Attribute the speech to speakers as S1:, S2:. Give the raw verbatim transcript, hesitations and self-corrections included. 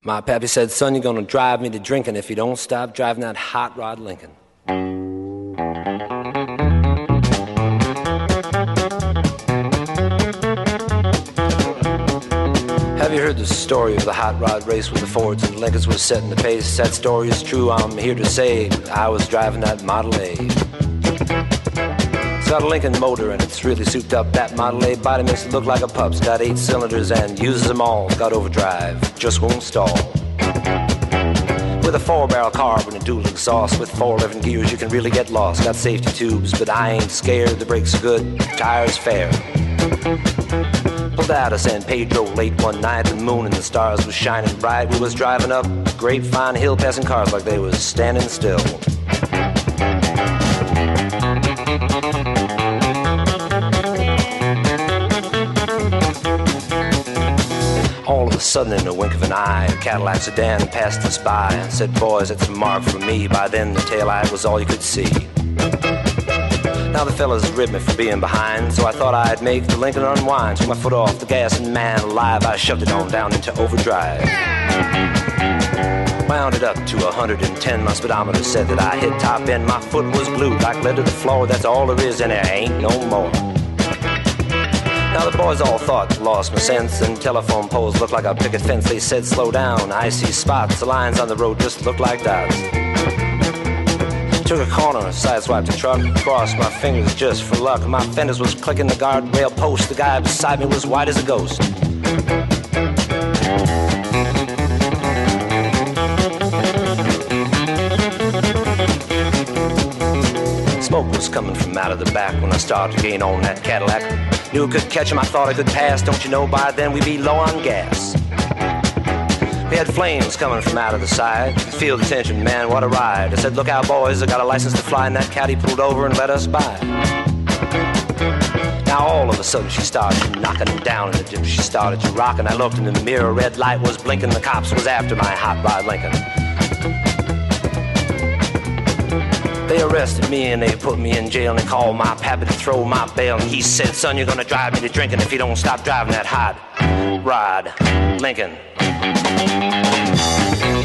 S1: My pappy said, son, you're gonna drive me to drinking if you don't stop driving that hot rod Lincoln. Have you heard the story of the hot rod race where the Fords and Lincolns were setting the pace? That story is true, I'm here to say I was driving that Model A. It's got a Lincoln motor and it's really souped up. That Model A body makes it look like a pup's. Got eight cylinders and uses them all. Got overdrive, just won't stall. With a four-barrel carb and a dual exhaust with four eleven gears, you can really get lost. Got safety tubes, but I ain't scared. The brakes are good, tires fair. Pulled out of San Pedro late one night. The moon and the stars was shining bright. We was driving up Grapevine Hill, passing cars like they was standing still. All of a sudden, in a wink of an eye, a Cadillac sedan passed us by and said, boys, that's a mark for me. By then, the taillight was all you could see. Now the fellas ribbed me for being behind, so I thought I'd make the Lincoln unwind. Took my foot off the gas and man alive, I shoved it on down into overdrive. Wound it up to one hundred ten, my speedometer said that I hit top end. My foot was glued like lead to the floor, that's all there is and there ain't no more. Now the boys all thought I lost my sense, and telephone poles looked like a picket fence. They said slow down, I see spots, the lines on the road just look like dots. Took a corner, sideswiped the truck, crossed my fingers just for luck. My fenders was clicking the guardrail post, the guy beside me was white as a ghost. Smoke was coming from out of the back when I started to gain on that Cadillac. Knew I could catch him, I thought I could pass. Don't you know by then we'd be low on gas. We had flames coming from out of the side. You could feel the tension, man, what a ride. I said, look out boys, I got a license to fly. And that caddy pulled over and let us by. Now all of a sudden she started knocking down in the dip. She started to rock and I looked in the mirror. Red light was blinking, the cops was after my hot rod Lincoln. They arrested me and they put me in jail and they called my pappy to throw my bail. And he said, son, you're gonna drive me to drinking if you don't stop driving that hot rod Lincoln.